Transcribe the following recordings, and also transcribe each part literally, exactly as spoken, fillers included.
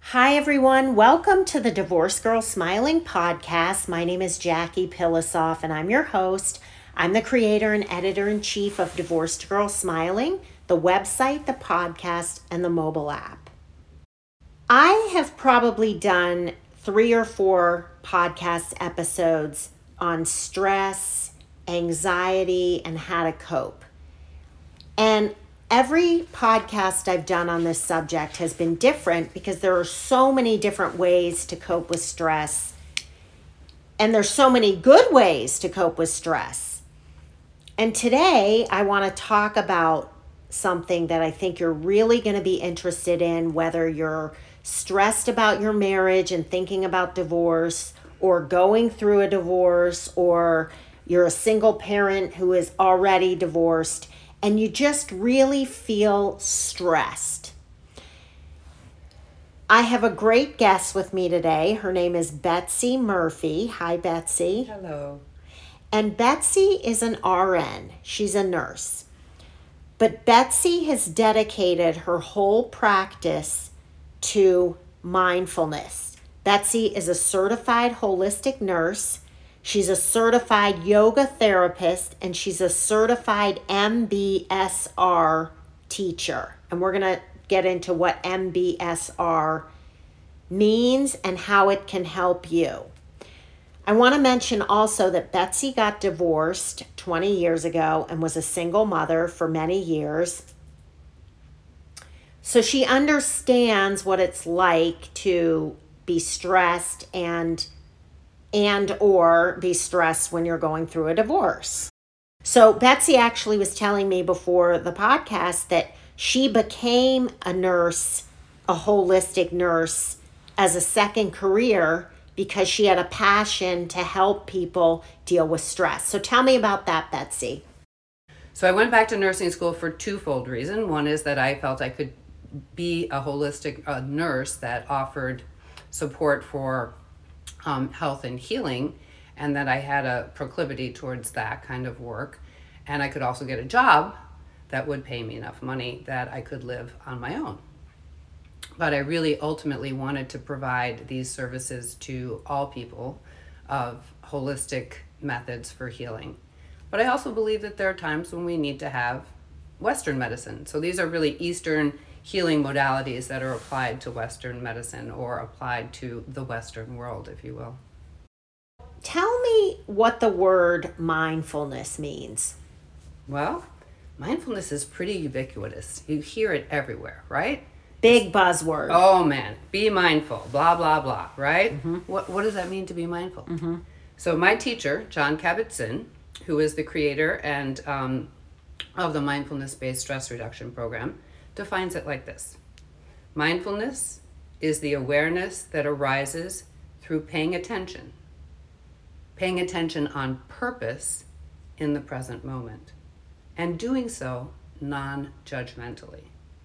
Hi, everyone. Welcome to the Divorce Girl Smiling podcast. My name is Jackie Pilosoff, and I'm your host. I'm the creator and editor-in-chief of Divorced Girl Smiling, the website, the podcast, and the mobile app. I have probably done three or four podcast episodes on stress, anxiety, and how to cope. And every podcast I've done on this subject has been different because there are so many different ways to cope with stress. And there's so many good ways to cope with stress. And today I want to talk about something that I think you're really going to be interested in, whether you're stressed about your marriage and thinking about divorce, or going through a divorce, or you're a single parent who is already divorced, and you just really feel stressed. I have a great guest with me today. Her name is Betsy Murphy. Hi, Betsy. Hello. And Betsy is an R N. She's a nurse. But Betsy has dedicated her whole practice to mindfulness. Betsy is a certified holistic nurse. She's a certified yoga therapist, and she's a certified M B S R teacher. And we're going to get into what M B S R means and how it can help you. I want to mention also that Betsy got divorced twenty years ago and was a single mother for many years. So she understands what it's like to be stressed and and or be stressed when you're going through a divorce. So Betsy actually was telling me before the podcast that she became a nurse, a holistic nurse, as a second career because she had a passion to help people deal with stress. So tell me about that, Betsy. So I went back to nursing school for twofold reason. One is that I felt I could be a holistic uh, nurse that offered support for Um, health and healing, and that I had a proclivity towards that kind of work, and I could also get a job that would pay me enough money that I could live on my own. But I really ultimately wanted to provide these services to all people of holistic methods for healing. But I also believe that there are times when we need to have Western medicine. So these are really Eastern healing modalities that are applied to Western medicine, or applied to the Western world, if you will. Tell me what the word mindfulness means. Well, mindfulness is pretty ubiquitous. You hear it everywhere, right? Big buzzword. Oh man, be mindful, blah, blah, blah, right? Mm-hmm. What, what does that mean to be mindful? Mm-hmm. So my teacher, Jon Kabat-Zinn, who is the creator and um, of the mindfulness-based stress reduction program, defines it like this. Mindfulness is the awareness that arises through paying attention, paying attention on purpose in the present moment, and doing so non-judgmentally.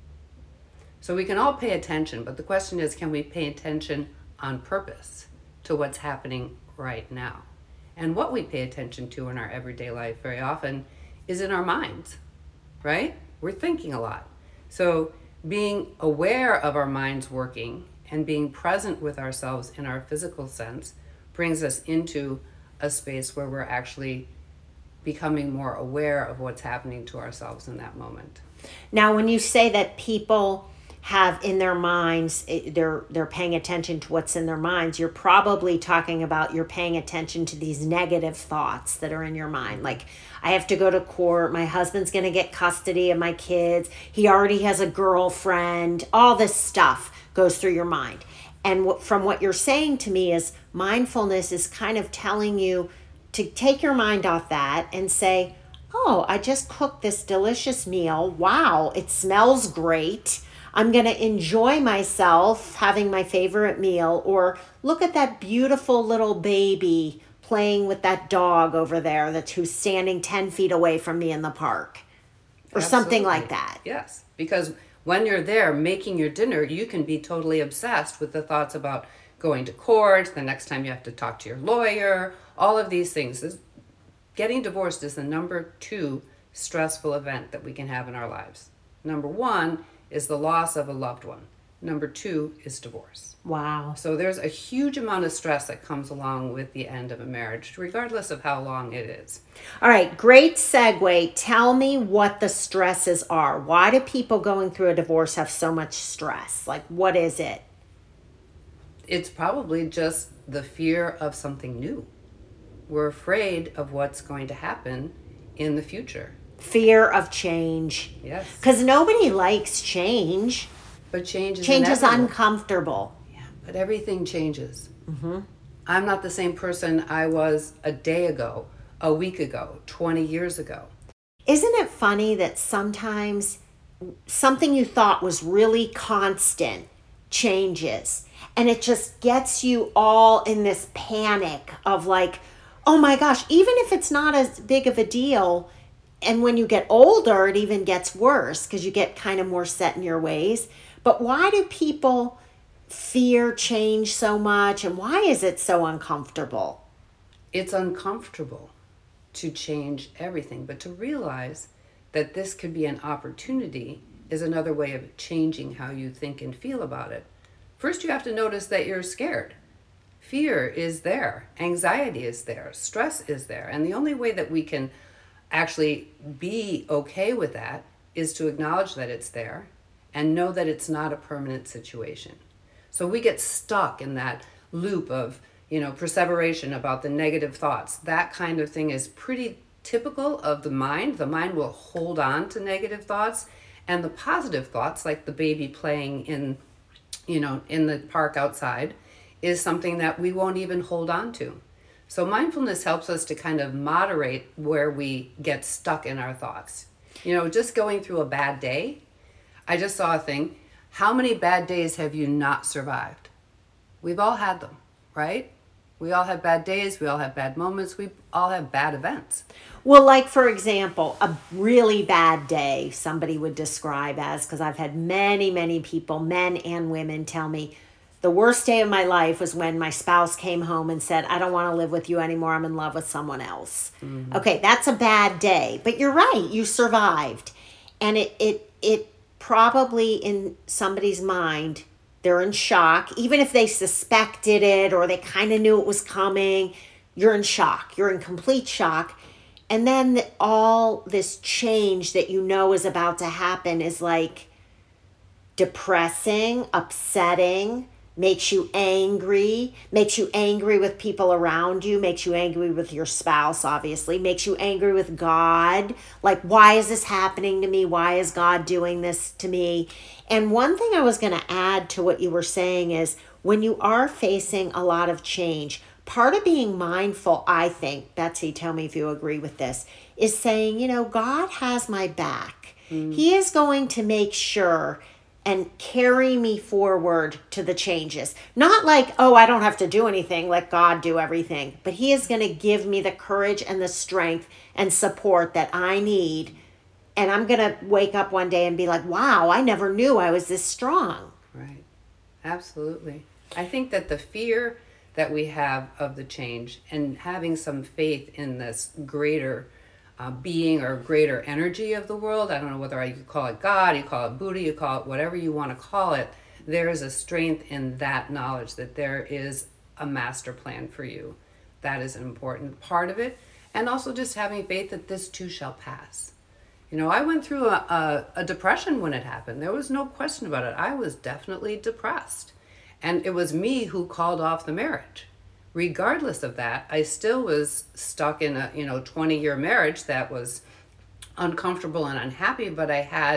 So we can all pay attention, but the question is, can we pay attention on purpose to what's happening right now? And what we pay attention to in our everyday life very often is in our minds, right? We're thinking a lot. So being aware of our minds working and being present with ourselves in our physical sense brings us into a space where we're actually becoming more aware of what's happening to ourselves in that moment. Now, when you say that people have in their minds, they're they're paying attention to what's in their minds, you're probably talking about you're paying attention to these negative thoughts that are in your mind. Like, I have to go to court, my husband's going to get custody of my kids, he already has a girlfriend, all this stuff goes through your mind. And what, from what you're saying to me is mindfulness is kind of telling you to take your mind off that and say, oh, I just cooked this delicious meal. Wow, it smells great. I'm going to enjoy myself having my favorite meal, or look at that beautiful little baby playing with that dog over there that's who's standing ten feet away from me in the park, or Absolutely. Something like that. Yes, because when you're there making your dinner, you can be totally obsessed with the thoughts about going to court, the next time you have to talk to your lawyer, all of these things. This, getting divorced is the number two stressful event that we can have in our lives. Number one is the loss of a loved one. Number two is divorce. Wow. So there's a huge amount of stress that comes along with the end of a marriage, regardless of how long it is. All right, great segue. Tell me what the stresses are. Why do people going through a divorce have so much stress? Like, what is it? It's probably just the fear of something new. We're afraid of what's going to happen in the future. Fear of change. Yes. Because nobody likes change. But change is Change is inevitable. uncomfortable. Yeah, but everything changes. Mm-hmm. I'm not the same person I was a day ago, a week ago, twenty years ago. Isn't it funny that sometimes something you thought was really constant changes, and it just gets you all in this panic of like, oh my gosh, even if it's not as big of a deal, and when you get older, it even gets worse because you get kind of more set in your ways. But why do people fear change so much, and why is it so uncomfortable? It's uncomfortable to change everything, but to realize that this could be an opportunity is another way of changing how you think and feel about it. First, you have to notice that you're scared. Fear is there, anxiety is there, stress is there, and the only way that we can actually be okay with that is to acknowledge that it's there and know that it's not a permanent situation. So we get stuck in that loop of, you know, perseveration about the negative thoughts. That kind of thing is pretty typical of the mind. The mind will hold on to negative thoughts, and the positive thoughts, like the baby playing in, you know, in the park outside, is something that we won't even hold on to. So mindfulness helps us to kind of moderate where we get stuck in our thoughts. You know, just going through a bad day. I just saw a thing. How many bad days have you not survived? We've all had them, right? We all have bad days. We all have bad moments. We all have bad events. Well, like, for example, a really bad day, somebody would describe as, because I've had many, many people, men and women, tell me, the worst day of my life was when my spouse came home and said, I don't want to live with you anymore. I'm in love with someone else. Mm-hmm. Okay, that's a bad day. But you're right. You survived. And it, it, it probably in somebody's mind, they're in shock. Even if they suspected it or they kind of knew it was coming, you're in shock. You're in complete shock. And then the, all this change that you know is about to happen is like depressing, upsetting, makes you angry, makes you angry with people around you, makes you angry with your spouse, obviously, makes you angry with God. Like, why is this happening to me? Why is God doing this to me? And one thing I was going to add to what you were saying is when you are facing a lot of change, part of being mindful, I think, Betsy, tell me if you agree with this, is saying, you know, God has my back. Mm. He is going to make sure and carry me forward to the changes. Not like, oh, I don't have to do anything, let God do everything. But He is going to give me the courage and the strength and support that I need. And I'm going to wake up one day and be like, wow, I never knew I was this strong. Right. Absolutely. I think that the fear that we have of the change and having some faith in this greater Uh, being or greater energy of the world. I don't know whether you call it God, you call it Buddha, you call it whatever you want to call it. There is a strength in that knowledge that there is a master plan for you. That is an important part of it. And also just having faith that this too shall pass. You know, I went through a, a, a depression when it happened. There was no question about it. I was definitely depressed. And it was me who called off the marriage. Regardless of that, I still was stuck in a, you know, twenty-year marriage that was uncomfortable and unhappy, but I had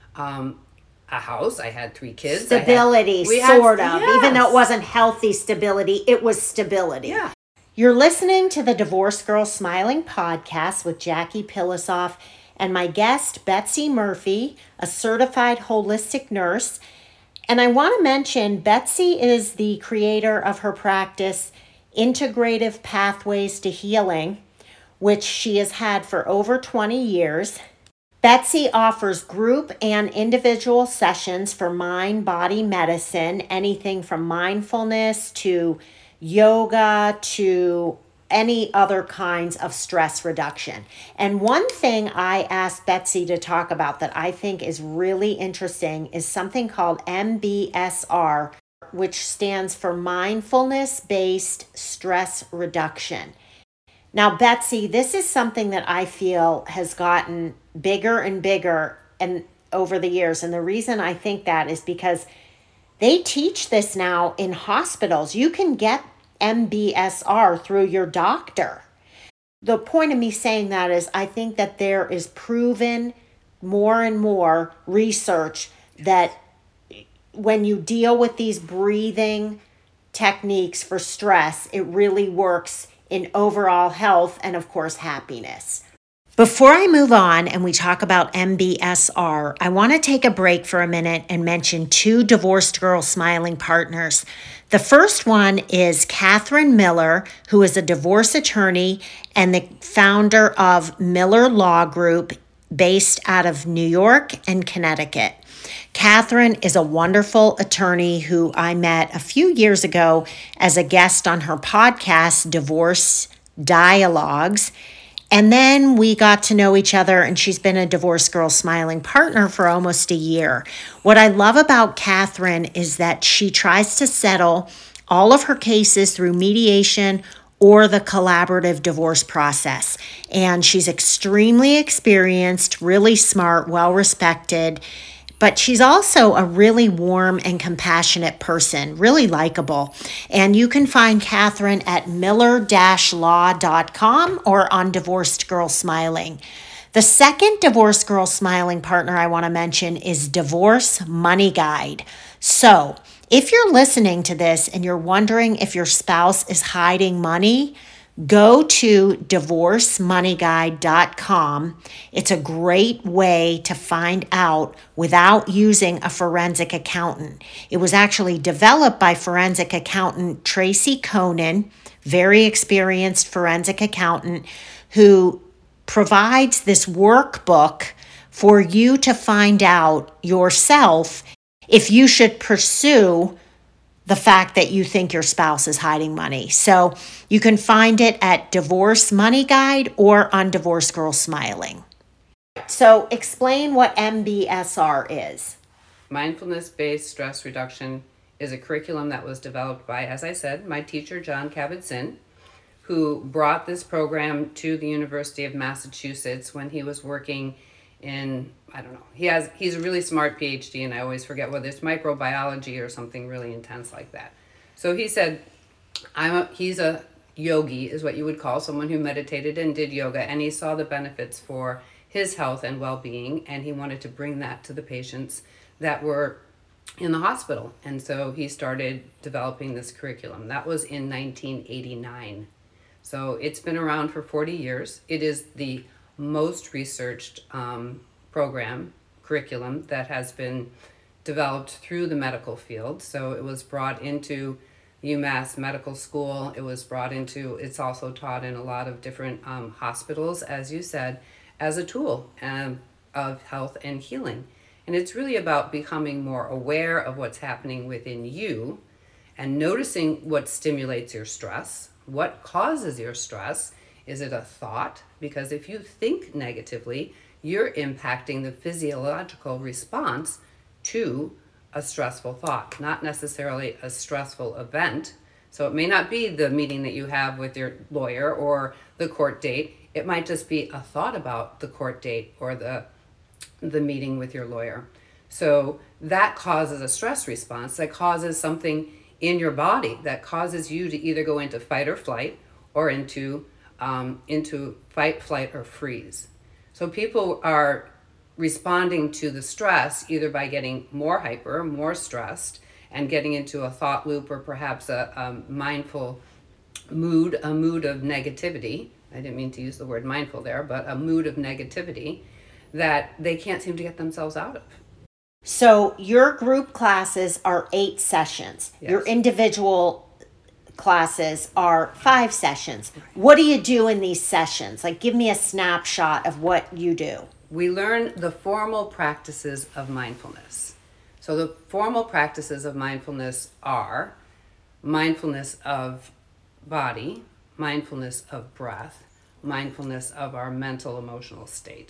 um, a house, I had three kids. Stability, I had, sort had, of. yes. Even though it wasn't healthy stability, it was stability. Yeah. You're listening to the Divorce Girl Smiling podcast with Jackie Pilosoff and my guest, Betsy Murphy, a certified holistic nurse. And I want to mention, Betsy is the creator of her practice, Integrative Pathways to Healing, which she has had for over twenty years. Betsy offers group and individual sessions for mind-body medicine, anything from mindfulness to yoga to any other kinds of stress reduction. And one thing I asked Betsy to talk about that I think is really interesting is something called M B S R, which stands for mindfulness-based stress reduction. Now, Betsy, this is something that I feel has gotten bigger and bigger and over the years. And the reason I think that is because they teach this now in hospitals. You can get M B S R through your doctor. The point of me saying that is I think that there is proven more and more research that when you deal with these breathing techniques for stress, it really works in overall health and, of course, happiness. Before I move on and we talk about M B S R, I want to take a break for a minute and mention two Divorced Girl Smiling partners. The first one is Catherine Miller, who is a divorce attorney and the founder of Miller Law Group based out of New York and Connecticut. Catherine is a wonderful attorney who I met a few years ago as a guest on her podcast, Divorce Dialogues. And then we got to know each other, and she's been a Divorced Girl Smiling partner for almost a year. What I love about Catherine is that she tries to settle all of her cases through mediation or the collaborative divorce process. And she's extremely experienced, really smart, well-respected, but she's also a really warm and compassionate person, really likable. And you can find Catherine at miller dash law dot com or on Divorced Girl Smiling. The second Divorced Girl Smiling partner I want to mention is Divorce Money Guide. So if you're listening to this and you're wondering if your spouse is hiding money, go to divorce money guide dot com. It's a great way to find out without using a forensic accountant. It was actually developed by forensic accountant Tracy Conan, very experienced forensic accountant, who provides this workbook for you to find out yourself if you should pursue the fact that you think your spouse is hiding money. So you can find it at Divorce Money Guide or on Divorced Girl Smiling. So explain what M B S R is. Mindfulness-based stress reduction is a curriculum that was developed by, as I said, my teacher, John Kabat-Zinn, who brought this program to the University of Massachusetts when he was working in, I don't know, he has he's a really smart PhD, and I always forget whether it's microbiology or something really intense like that. So he said, I'm a, he's a yogi, is what you would call someone who meditated and did yoga, and he saw the benefits for his health and well-being, and he wanted to bring that to the patients that were in the hospital. And so he started developing this curriculum. That was in nineteen eighty-nine. So it's been around for forty years. It is the most researched um, program, curriculum that has been developed through the medical field. So it was brought into UMass Medical School. It was brought into, it's also taught in a lot of different um, hospitals, as you said, as a tool um, of health and healing. And it's really about becoming more aware of what's happening within you and noticing what stimulates your stress, what causes your stress. Is it a thought? Because if you think negatively, you're impacting the physiological response to a stressful thought, not necessarily a stressful event. So it may not be the meeting that you have with your lawyer or the court date. It might just be a thought about the court date or the the meeting with your lawyer. So that causes a stress response, that causes something in your body, that causes you to either go into fight or flight or into um, into fight, flight, or freeze. So people are responding to the stress either by getting more hyper, more stressed, and getting into a thought loop or perhaps a, a mindful mood, a mood of negativity. I didn't mean to use the word mindful there, but a mood of negativity that they can't seem to get themselves out of. So your group classes are eight sessions. Yes. Your individual classes are five sessions. What do you do in these sessions? Like, give me a snapshot of what you do. We learn the formal practices of mindfulness. So the formal practices of mindfulness are mindfulness of body, mindfulness of breath, mindfulness of our mental, emotional state.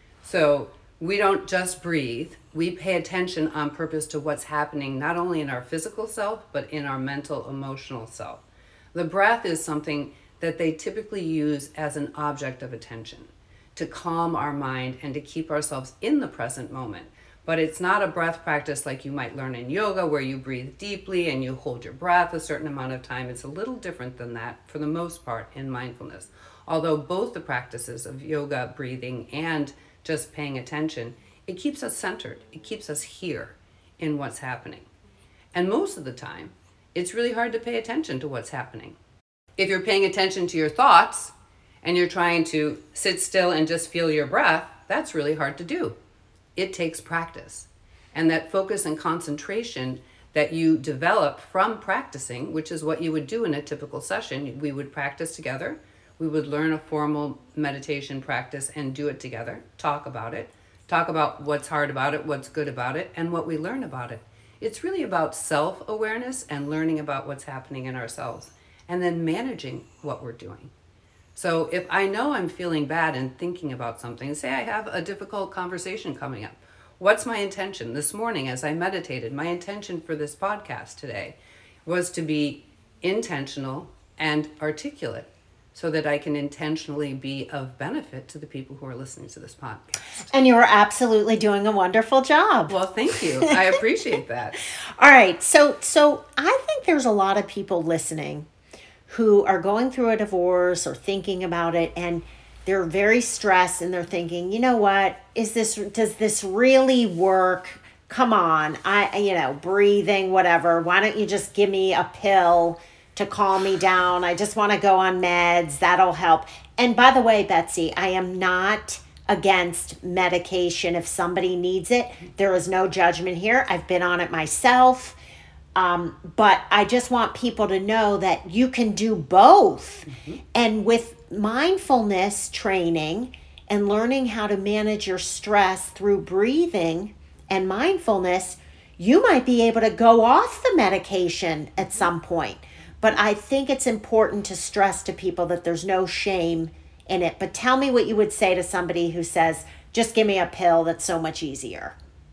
So we don't just breathe, we pay attention on purpose to what's happening not only in our physical self, but in our mental, emotional self. The breath is something that they typically use as an object of attention to calm our mind and to keep ourselves in the present moment. But it's not a breath practice like you might learn in yoga where you breathe deeply and you hold your breath a certain amount of time. It's a little different than that for the most part in mindfulness. Although both the practices of yoga, breathing, and just paying attention, it keeps us centered. It keeps us here in what's happening. And most of the time, it's really hard to pay attention to what's happening. If you're paying attention to your thoughts and you're trying to sit still and just feel your breath, that's really hard to do. It takes practice. And that focus and concentration that you develop from practicing, which is what you would do in a typical session, we would practice together. We would learn a formal meditation practice and do it together, talk about it, talk about what's hard about it, what's good about it, and what we learn about it. It's really about self-awareness and learning about what's happening in ourselves and then managing what we're doing. So if I know I'm feeling bad and thinking about something, say I have a difficult conversation coming up, what's my intention? This morning as I meditated, my intention for this podcast today was to be intentional and articulate so that I can intentionally be of benefit to the people who are listening to this podcast. And you're absolutely doing a wonderful job. Well, thank you. I appreciate that. All right. So, so I think there's a lot of people listening who are going through a divorce or thinking about it, and they're very stressed and they're thinking, you know what, is this, does this really work? Come on, I, you know, breathing, whatever. Why don't you just give me a pill to calm me down? I just want to go on meds. That'll help. And by the way, Betsy, I am not against medication. If somebody needs it, there is no judgment here. I've been on it myself. Um, but I just want people to know that you can do both. Mm-hmm. And with mindfulness training and learning how to manage your stress through breathing and mindfulness, you might be able to go off the medication at some point. But I think it's important to stress to people that there's no shame in it. But tell me what you would say to somebody who says, just give me a pill, that's so much easier.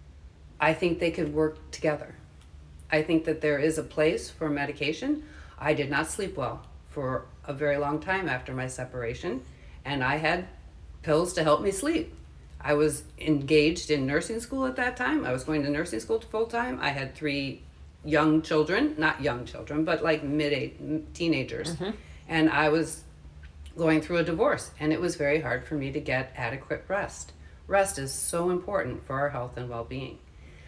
I think they could work together. I think that there is a place for medication. I did not sleep well for a very long time after my separation, and I had pills to help me sleep. I was engaged in nursing school at that time. I was going to nursing school full time. I had three young children, not young children, but like mid teenagers. Mm-hmm. And I was going through a divorce, and it was very hard for me to get adequate rest. Rest is so important for our health and well-being.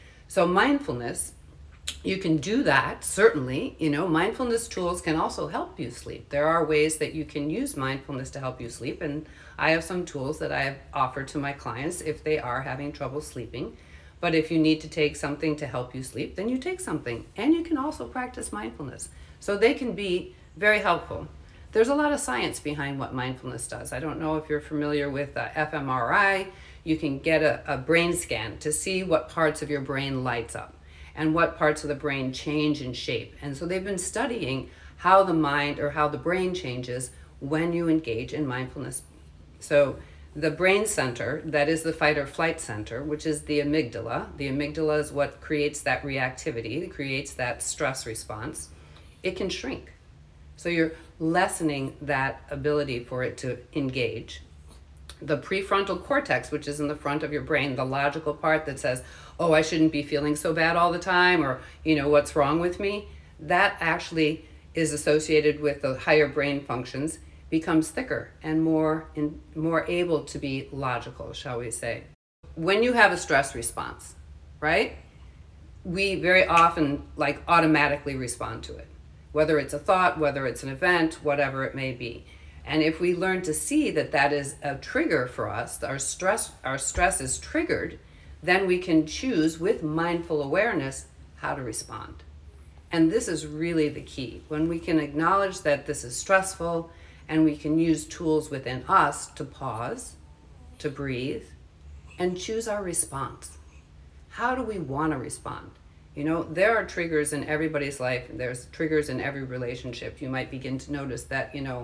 So mindfulness, you can do that, certainly. You know, mindfulness tools can also help you sleep. There are ways that you can use mindfulness to help you sleep, and I have some tools that I have offered to my clients if they are having trouble sleeping. But if you need to take something to help you sleep, then you take something. And you can also practice mindfulness. So they can be very helpful. There's a lot of science behind what mindfulness does. I don't know if you're familiar with uh, f M R I. You can get a, a brain scan to see what parts of your brain lights up and what parts of the brain change in shape. And so they've been studying how the mind or how the brain changes when you engage in mindfulness. So the brain center, that is the fight or flight center, which is the amygdala. The amygdala is what creates that reactivity, it creates that stress response. It can shrink. So you're lessening that ability for it to engage. The prefrontal cortex, which is in the front of your brain, the logical part that says, oh, I shouldn't be feeling so bad all the time, or, you know, what's wrong with me? That actually is associated with the higher brain functions, becomes thicker and more in, more able to be logical, shall we say. When you have a stress response, right, we very often like automatically respond to it, whether it's a thought, whether it's an event, whatever it may be. And if we learn to see that that is a trigger for us, our stress, our stress is triggered, then we can choose with mindful awareness how to respond. And this is really the key. When we can acknowledge that this is stressful, and we can use tools within us to pause, to breathe, and choose our response. How do we want to respond? You know, there are triggers in everybody's life. There's triggers in every relationship. You might begin to notice that, you know,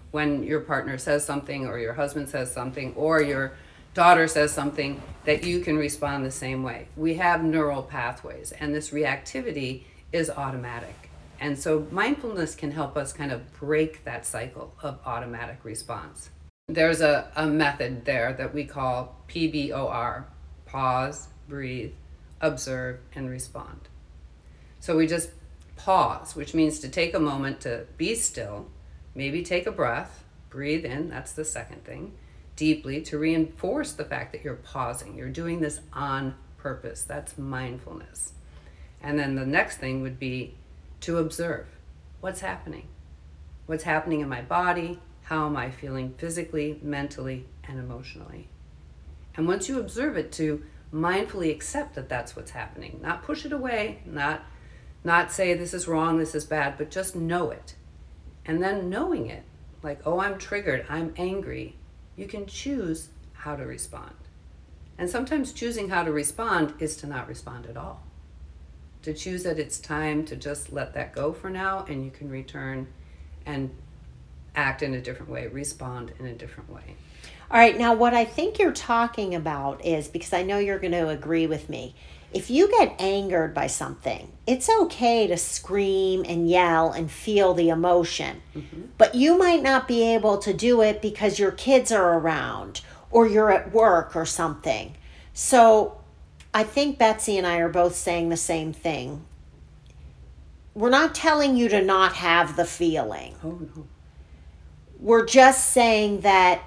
when your partner says something, or your husband says something, or your daughter says something, that you can respond the same way. We have neural pathways, and this reactivity is automatic. And so mindfulness can help us kind of break that cycle of automatic response. There's a, a method there that we call P B O R, pause, breathe, observe, and respond. So we just pause, which means to take a moment to be still, maybe take a breath, breathe in, that's the second thing, deeply, to reinforce the fact that you're pausing. You're doing this on purpose. That's mindfulness. And then the next thing would be to observe what's happening. What's happening in my body? How am I feeling physically, mentally, and emotionally? And once you observe it, to mindfully accept that that's what's happening. Not push it away, not, not say this is wrong, this is bad, but just know it. And then knowing it, like, oh, I'm triggered, I'm angry, you can choose how to respond. And sometimes choosing how to respond is to not respond at all. To choose that it's time to just let that go for now, and you can return and act in a different way, respond in a different way. All right, now what I think you're talking about is, because I know you're going to agree with me, if you get angered by something, it's okay to scream and yell and feel the emotion, mm-hmm. but you might not be able to do it because your kids are around or you're at work or something. So I think Betsy and I are both saying the same thing. We're not telling you to not have the feeling. Oh, no. We're just saying that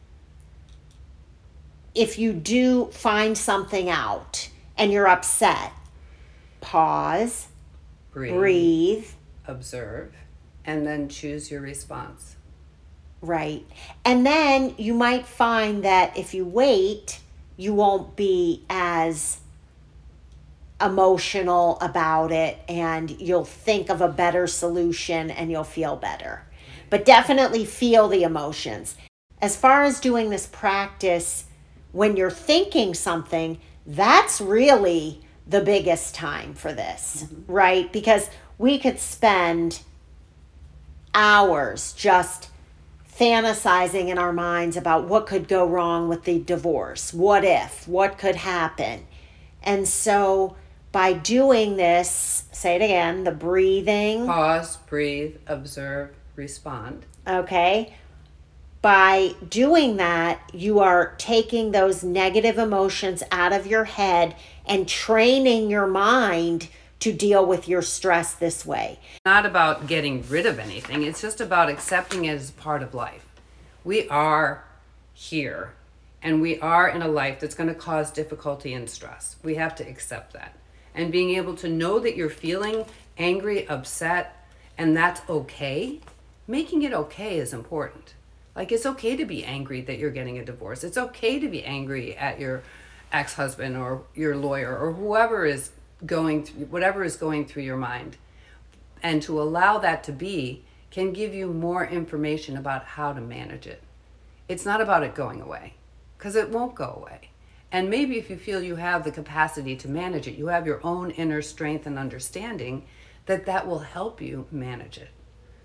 if you do find something out and you're upset, pause, breathe, breathe, observe, and then choose your response. Right. And then you might find that if you wait, you won't be as emotional about it, and you'll think of a better solution and you'll feel better. But definitely feel the emotions. As far as doing this practice, when you're thinking something, that's really the biggest time for this, mm-hmm. right? Because we could spend hours just fantasizing in our minds about what could go wrong with the divorce. What if? What could happen? And so by doing this, say it again, the breathing. Pause, breathe, observe, respond. Okay. By doing that, you are taking those negative emotions out of your head and training your mind to deal with your stress this way. Not about getting rid of anything. It's just about accepting it as part of life. We are here, and we are in a life that's going to cause difficulty and stress. We have to accept that. And being able to know that you're feeling angry, upset, and that's okay. Making it okay is important. Like, it's okay to be angry that you're getting a divorce. It's okay to be angry at your ex-husband or your lawyer or whoever is going through, whatever is going through your mind. And to allow that to be can give you more information about how to manage it. It's not about it going away, because it won't go away. And maybe if you feel you have the capacity to manage it, you have your own inner strength and understanding, that that will help you manage it.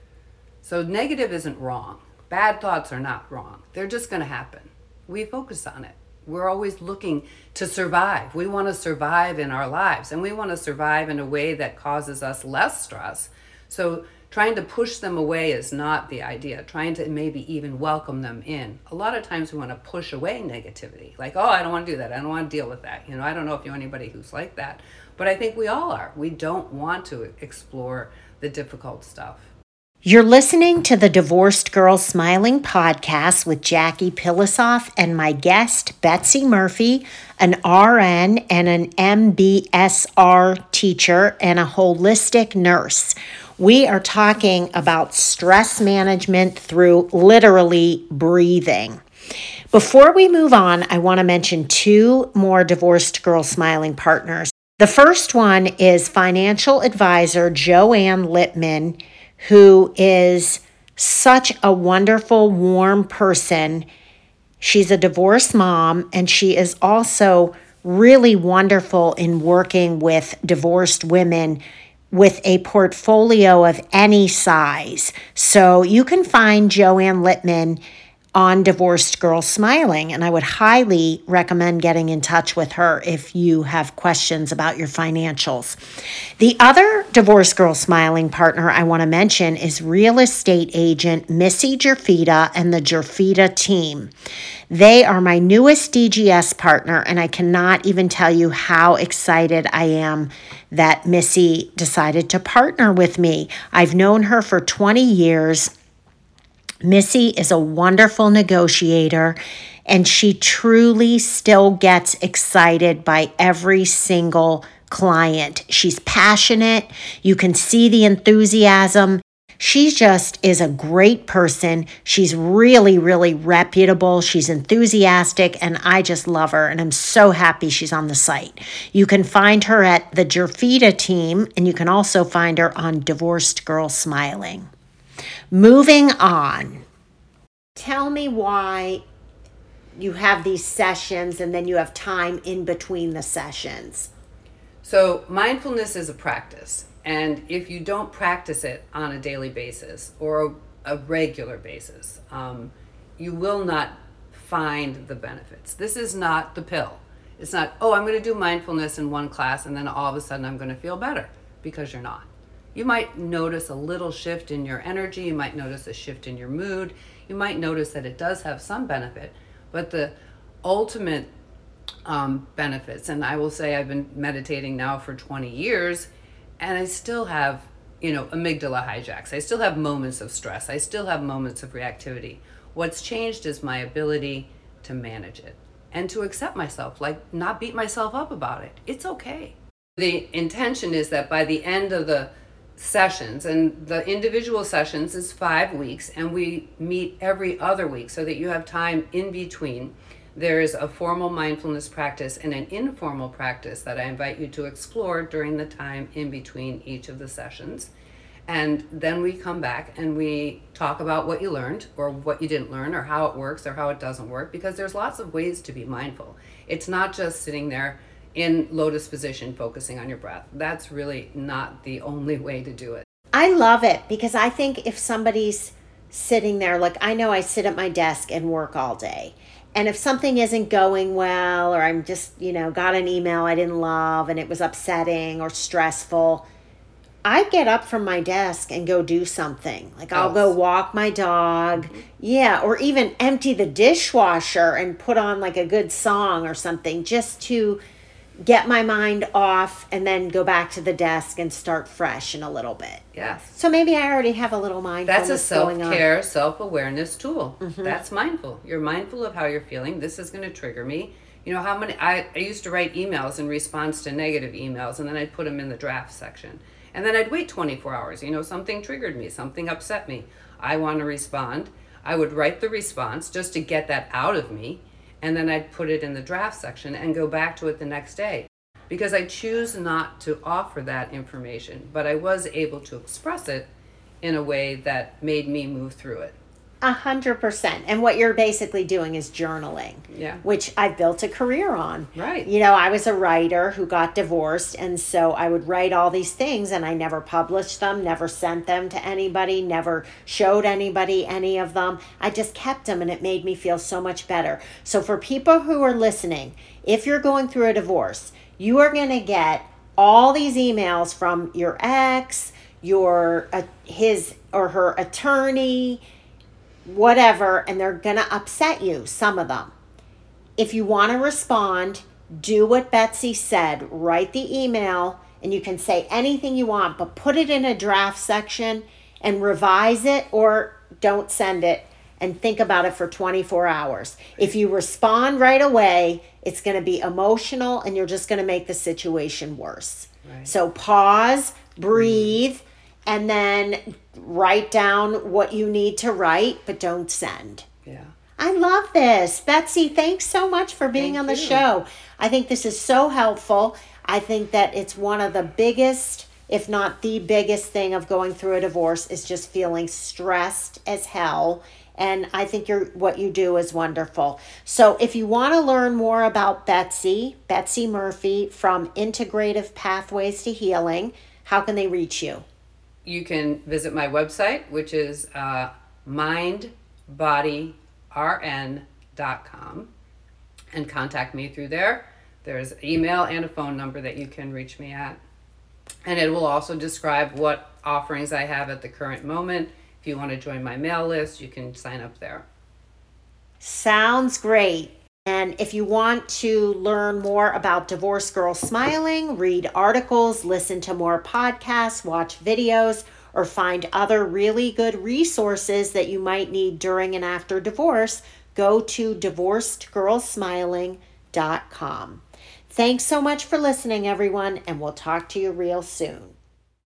So negative isn't wrong. Bad thoughts are not wrong. They're just going to happen. We focus on it. We're always looking to survive. We want to survive in our lives, and we want to survive in a way that causes us less stress. So trying to push them away is not the idea. Trying to maybe even welcome them in. A lot of times we want to push away negativity. Like, oh, I don't want to do that. I don't want to deal with that. You know, I don't know if you know anybody who's like that. But I think we all are. We don't want to explore the difficult stuff. You're listening to the Divorced Girl Smiling podcast with Jackie Pilosoff and my guest, Betsy Murphy, an R N and an M B S R teacher and a holistic nurse. We are talking about stress management through literally breathing. Before we move on, I want to mention two more Divorced Girl Smiling partners. The first one is financial advisor Joanne Littman, who is such a wonderful, warm person. She's a divorced mom, and she is also really wonderful in working with divorced women with a portfolio of any size. So you can find Joanne Littman on Divorced Girl Smiling, and I would highly recommend getting in touch with her if you have questions about your financials. The other Divorced Girl Smiling partner I want to mention is real estate agent Missy Jerfita and the Jerfita team. They are my newest D G S partner, and I cannot even tell you how excited I am that Missy decided to partner with me. I've known her for twenty years. Missy is a wonderful negotiator, and she truly still gets excited by every single client. She's passionate. You can see the enthusiasm. She just is a great person. She's really, really reputable. She's enthusiastic, and I just love her, and I'm so happy she's on the site. You can find her at the Jerfita team, and you can also find her on Divorced Girl Smiling. Moving on. Tell me why you have these sessions and then you have time in between the sessions. So mindfulness is a practice. And if you don't practice it on a daily basis or a regular basis, um, you will not find the benefits. This is not the pill. It's not, oh, I'm going to do mindfulness in one class and then all of a sudden I'm going to feel better, because you're not. You might notice a little shift in your energy. You might notice a shift in your mood. You might notice that it does have some benefit, but the ultimate um, benefits, and I will say I've been meditating now for twenty years, and I still have, you know, amygdala hijacks. I still have moments of stress. I still have moments of reactivity. What's changed is my ability to manage it and to accept myself, like not beat myself up about it. It's okay. The intention is that by the end of the sessions, and the individual sessions is five weeks, and we meet every other week so that you have time in between. There is a formal mindfulness practice and an informal practice that I invite you to explore during the time in between each of the sessions. And then we come back and we talk about what you learned or what you didn't learn or how it works or how it doesn't work, because there's lots of ways to be mindful. It's not just sitting there in lotus position focusing on your breath. That's really not the only way to do it. I love it, because I think if somebody's sitting there, like I know I sit at my desk and work all day, and if something isn't going well, or I'm just, you know, got an email I didn't love and it was upsetting or stressful, I get up from my desk and go do something. Like I'll go walk my dog. Mm-hmm. Yeah. Or even empty the dishwasher and put on like a good song or something, just to get my mind off and then go back to the desk and start fresh in a little bit. Yes. So maybe I already have a little mindfulness That's a going on. self-care, self-awareness tool. Mm-hmm. That's mindful. You're mindful of how you're feeling. This is going to trigger me. You know, how many, I, I used to write emails in response to negative emails, and then I'd put them in the draft section. And then I'd wait twenty-four hours. You know, something triggered me, something upset me. I want to respond. I would write the response just to get that out of me. And then I'd put it in the draft section and go back to it the next day. Because I choose not to offer that information, but I was able to express it in a way that made me move through it. A hundred percent. And what you're basically doing is journaling. Yeah. Which I built a career on. Right. You know, I was a writer who got divorced, and so I would write all these things, and I never published them, never sent them to anybody, never showed anybody any of them. I just kept them, and it made me feel so much better. So for people who are listening, if you're going through a divorce, you are going to get all these emails from your ex, your uh, his or her attorney, whatever, and they're going to upset you, some of them. If you want to respond, do what Betsy said. Write the email, and you can say anything you want, but put it in a draft section and revise it, or don't send it and think about it for twenty-four hours. If you respond right away, it's going to be emotional, and you're just going to make the situation worse. Right. So pause, breathe, mm. and then write down what you need to write, but don't send. Yeah. I love this. Betsy, thanks so much for being Thank on the you. show. I think this is so helpful. I think that it's one of the biggest, if not the biggest thing of going through a divorce, is just feeling stressed as hell. And I think you're, what you do is wonderful. So if you want to learn more about Betsy, Betsy Murphy from Integrative Pathways to Healing, how can they reach you? You can visit my website, which is uh, mind body r n dot com, and contact me through there. There's an email and a phone number that you can reach me at. And it will also describe what offerings I have at the current moment. If you want to join my mail list, you can sign up there. Sounds great. And if you want to learn more about Divorced Girl Smiling, read articles, listen to more podcasts, watch videos, or find other really good resources that you might need during and after divorce, go to divorced girl smiling dot com. Thanks so much for listening, everyone, and we'll talk to you real soon.